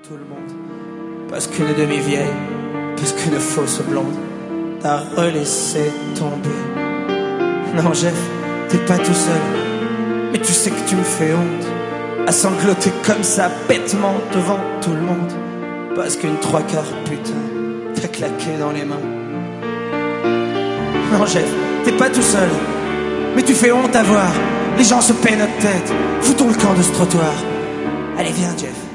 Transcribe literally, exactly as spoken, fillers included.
tout le monde. Parce qu'une demi-vieille, parce qu'une fausse blonde t'a relaissé tomber. Non Jeff, t'es pas tout seul, mais tu sais que tu me fais honte à sangloter comme ça bêtement devant tout le monde. Parce qu'une trois quarts putain t'a claqué dans les mains. Non Jeff, t'es pas tout seul, mais tu fais honte à voir les gens se paient notre tête. Foutons le camp de ce trottoir. Allez viens Jeff.